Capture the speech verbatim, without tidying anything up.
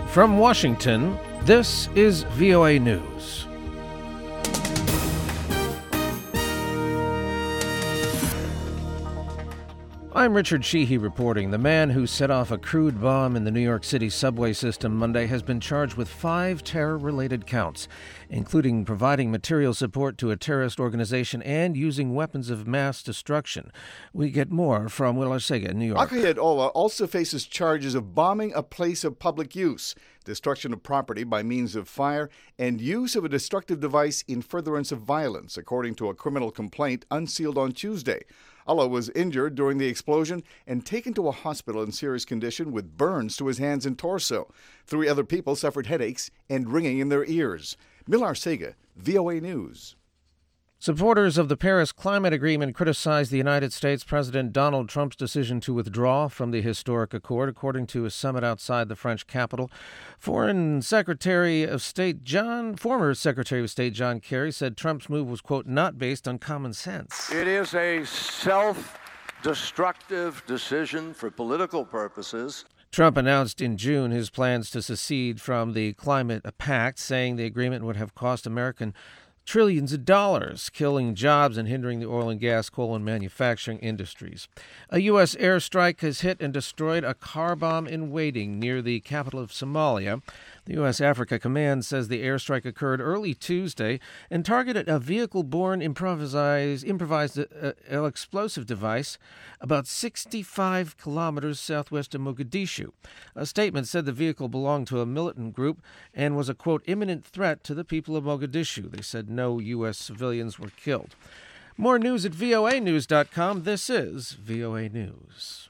From Washington, this is V O A News. I'm Richard Sheehy reporting. The man who set off a crude bomb in the New York City subway system Monday has been charged with five terror-related counts, including providing material support to a terrorist organization and using weapons of mass destruction. We get more from Will Arcega in New York. Akayed Ola also faces charges of bombing a place of public use, destruction of property by means of fire, and use of a destructive device in furtherance of violence, according to a criminal complaint unsealed on Tuesday. Ola was injured during the explosion and taken to a hospital in serious condition with burns to his hands and torso. Three other people suffered headaches and ringing in their ears. Mil Arcega, V O A News. Supporters of the Paris Climate Agreement criticized the United States President Donald Trump's decision to withdraw from the historic accord, according to a summit outside the French capital. Foreign Secretary of State John, former Secretary of State John Kerry said Trump's move was, quote, not based on common sense. It is a self-destructive decision for political purposes. Trump announced in June his plans to secede from the climate pact, saying the agreement would have cost American trillions of dollars, killing jobs and hindering the oil and gas, coal, and manufacturing industries. A U S airstrike has hit and destroyed a car bomb in waiting near the capital of Somalia. The U S Africa Command says the airstrike occurred early Tuesday and targeted a vehicle-borne improvised, improvised uh, explosive device about sixty-five kilometers southwest of Mogadishu. A statement said the vehicle belonged to a militant group and was a, quote, imminent threat to the people of Mogadishu. They said no U S civilians were killed. More news at V O A news dot com. This is V O A News.